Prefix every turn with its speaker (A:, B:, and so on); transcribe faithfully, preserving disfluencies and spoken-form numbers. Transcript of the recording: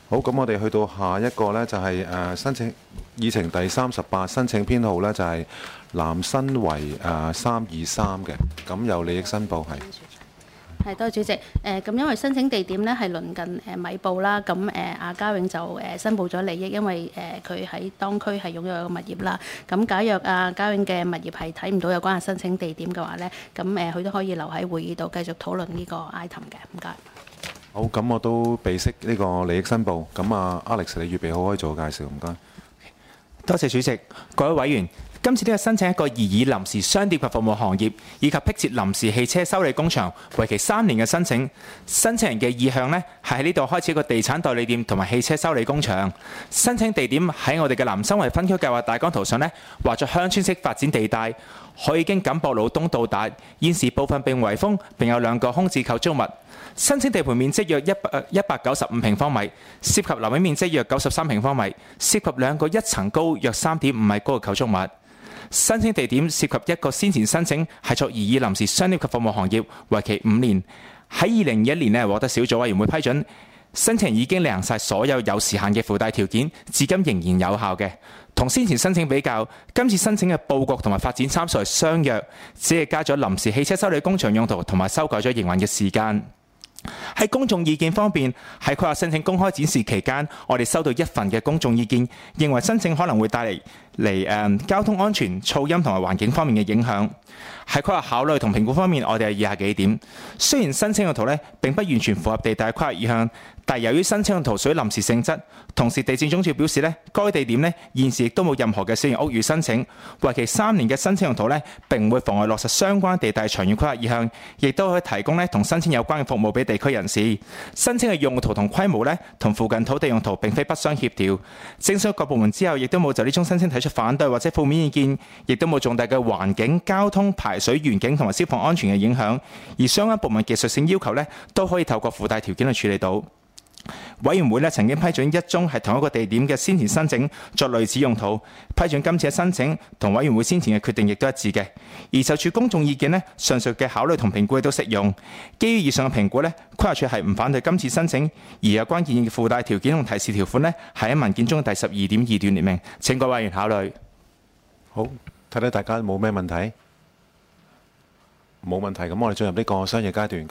A: 好，咁我哋去到下一個呢，就係、是、誒、呃、申請議程第三十八申請編號呢，就係、是、南新圍誒三二三嘅，咁有利益申報係。
B: 係，多謝主席。誒、呃、咁因為申請地點咧係鄰近誒米埔啦，咁誒阿嘉永就誒申報咗利益，因為誒佢喺當區係擁有一個物業啦。咁假若阿嘉永嘅物業係睇唔到有關嘅申請地點嘅話咧，咁誒佢都可以留喺會議度繼續討論呢個 item 嘅。唔該。
A: 好，咁我都備悉呢個利益申報。咁啊 Alex， 你預備好可以做個介紹，唔該。
C: 多謝主席，各位委員。今次呢個申請一個擬議臨時商店及服務行業以及辟設臨時汽車修理工場，為期三年嘅申請。申請人嘅意向呢係喺呢度開始一個地產代理店同埋汽車修理工場。申請地點喺我哋嘅南新圍分區計劃大綱圖上呢畫咗鄉村式發展地帶，可以經錦壆路東到達。現時部分並圍封，並有兩個空置構築物。申請地盤面積約一百一百九十五平方米，涉及樓面面積約九十三平方米，涉及兩個一層高約三點五米高嘅構築物。申請地點涉及一個先前申請係作擬議臨時商業及服務行業，為期五年。喺二零二一年呢獲得小組委員會批准，申請人已經履行晒所有有時限嘅附帶條件，至今仍然有效嘅。同先前申請比較，今次申請嘅佈局同埋發展參數係相若，只係加咗臨時汽車修理工場用途同埋修改咗營運嘅時間。喺公眾意見方面，喺規劃申請公開展示期間，我哋收到一份嘅公眾意見，認為申請可能會帶嚟嚟誒交通安全、噪音同埋環境方面嘅影響。喺規劃考慮同評估方面，我哋係以下幾點。雖然申請用途呢並不完全符合地帶規劃意向，但由於申請用途屬於臨時性質，同時地政總署表示呢該地點呢現時亦都冇任何嘅小型屋宇申請，為期三年嘅申請用途呢並唔會妨礙落實相關地帶長遠規劃意向，亦都可以提供呢同申請有關嘅服務俾地區人士。申請嘅用途同規模呢同附近土地用途並非不相協調。徵詢各部門之後，亦都冇就呢宗申請提出反對或者負面意見，亦都冇重大嘅環境、交通、排水、園境同埋消防安全嘅影響，而相關部門技術性要求呢都可以透過附帶條件去處理到。委員會咧曾經批准一宗係同一個地點嘅先前申請作類似用途，批准今次嘅申請同委員會先前嘅決定亦都一致嘅。而就住公眾意見呢，上述嘅考慮同評估亦都適用。基於以上嘅評估呢，規劃署係唔反對今次申請，而有關建議嘅附帶條件同提示條款呢，係喺文件中嘅第十二點二段列明，請各位委員考慮。
A: 好，睇睇大家冇咩問題？冇問題，咁我哋進入呢個商業階段。